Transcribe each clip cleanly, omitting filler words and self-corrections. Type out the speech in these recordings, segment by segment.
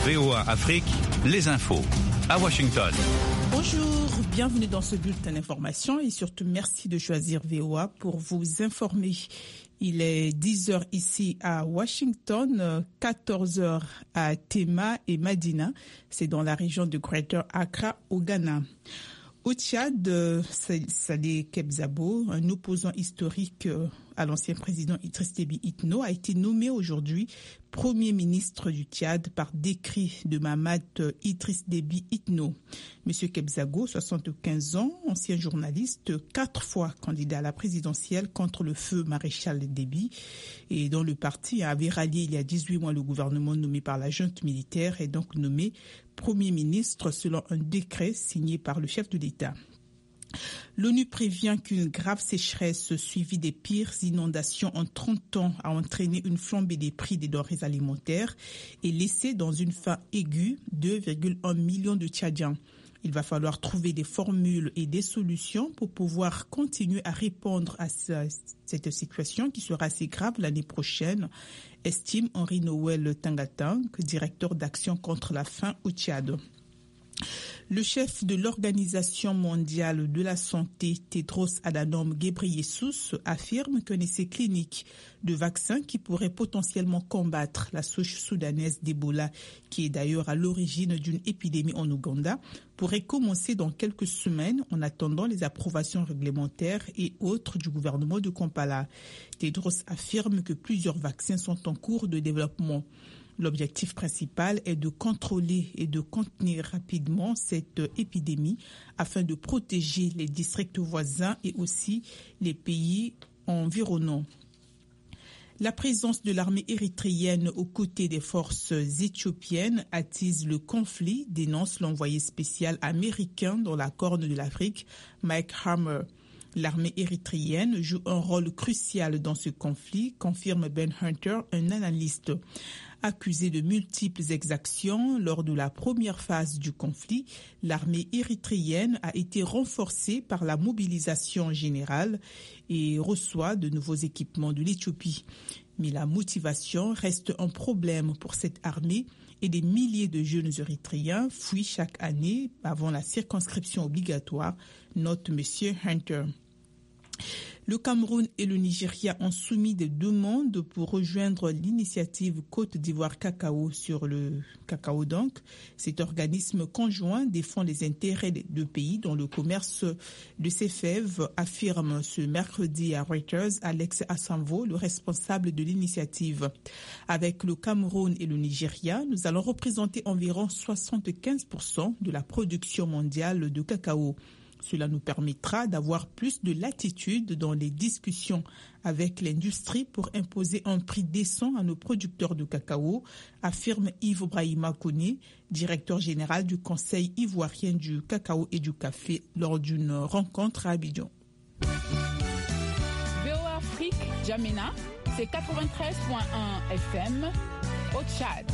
VOA Afrique, les infos à Washington. Bonjour, bienvenue dans ce bulletin d'information et surtout merci de choisir VOA pour vous informer. Il est 10h ici à Washington, 14h à Tema et Madina. C'est dans la région de Greater Accra au Ghana. Au Tchad, Saleh Kebzabo, un opposant historique à l'ancien président Idriss Déby Itno, a été nommé aujourd'hui Premier ministre du Tchad par décret de Mahamat Idriss Déby Itno. Monsieur Kebzago, 75 ans, ancien journaliste, 4 fois candidat à la présidentielle contre le feu maréchal Déby, et dont le parti avait rallié il y a 18 mois le gouvernement nommé par la junte militaire, est donc nommé Premier ministre selon un décret signé par le chef de l'État. L'ONU prévient qu'une grave sécheresse suivie des pires inondations en 30 ans a entraîné une flambée des prix des denrées alimentaires et laissé dans une faim aiguë 2,1 millions de Tchadiens. Il va falloir trouver des formules et des solutions pour pouvoir continuer à répondre à cette situation qui sera assez grave l'année prochaine, estime Henri Noël Tangatang, directeur d'action contre la faim au Tchad. Le chef de l'Organisation mondiale de la santé, Tedros Adhanom Ghebreyesus, affirme qu'un essai clinique de vaccin qui pourrait potentiellement combattre la souche soudanaise d'Ebola, qui est d'ailleurs à l'origine d'une épidémie en Ouganda, pourrait commencer dans quelques semaines en attendant les approbations réglementaires et autres du gouvernement de Kampala. Tedros affirme que plusieurs vaccins sont en cours de développement. L'objectif principal est de contrôler et de contenir rapidement cette épidémie afin de protéger les districts voisins et aussi les pays environnants. La présence de l'armée érythréenne aux côtés des forces éthiopiennes attise le conflit, dénonce l'envoyé spécial américain dans la Corne de l'Afrique, Mike Hammer. L'armée érythréenne joue un rôle crucial dans ce conflit, confirme Ben Hunter, un analyste. Accusée de multiples exactions lors de la première phase du conflit, l'armée érythréenne a été renforcée par la mobilisation générale et reçoit de nouveaux équipements de l'Éthiopie. Mais la motivation reste un problème pour cette armée et des milliers de jeunes érythréens fuient chaque année avant la circonscription obligatoire, note M. Hunter. Le Cameroun et le Nigeria ont soumis des demandes pour rejoindre l'initiative Côte d'Ivoire Cacao sur le cacao donc. Cet organisme conjoint défend les intérêts des deux pays dans le commerce de ces fèves, affirme ce mercredi à Reuters Alex Assanvo, le responsable de l'initiative. Avec le Cameroun et le Nigeria, nous allons représenter environ 75% de la production mondiale de cacao. Cela nous permettra d'avoir plus de latitude dans les discussions avec l'industrie pour imposer un prix décent à nos producteurs de cacao, affirme Yves Brahima Koné, directeur général du Conseil ivoirien du cacao et du café lors d'une rencontre à Abidjan. VOA Afrique, Djamena, c'est 93.1 FM au Tchad.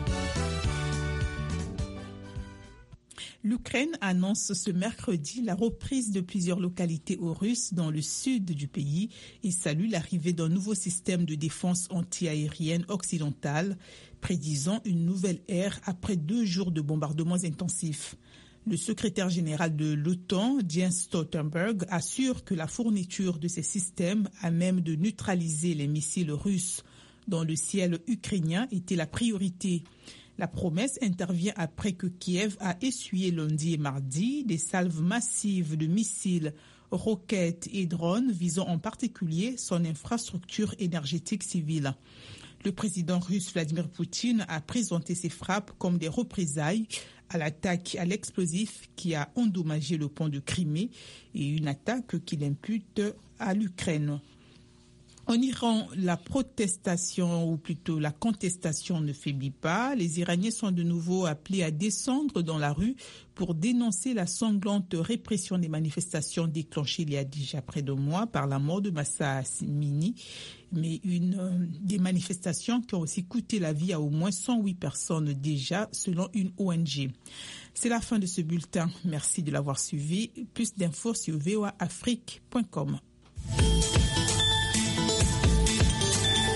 L'Ukraine annonce ce mercredi la reprise de plusieurs localités russes dans le sud du pays et salue l'arrivée d'un nouveau système de défense anti-aérienne occidentale, prédisant une nouvelle ère après 2 jours de bombardements intensifs. Le secrétaire général de l'OTAN, Jens Stoltenberg, assure que la fourniture de ces systèmes à même de neutraliser les missiles russes dans le ciel ukrainien était la priorité. La promesse intervient après que Kiev a essuyé lundi et mardi des salves massives de missiles, roquettes et drones visant en particulier son infrastructure énergétique civile. Le président russe Vladimir Poutine a présenté ces frappes comme des représailles à l'attaque à l'explosif qui a endommagé le pont de Crimée et une attaque qu'il impute à l'Ukraine. En Iran, la protestation, ou plutôt la contestation ne faiblit pas. Les Iraniens sont de nouveau appelés à descendre dans la rue pour dénoncer la sanglante répression des manifestations déclenchées il y a déjà près de mois par la mort de Mahsa Amini, mais des manifestations qui ont aussi coûté la vie à au moins 108 personnes déjà, selon une ONG. C'est la fin de ce bulletin. Merci de l'avoir suivi. Plus d'infos sur voaafrique.com.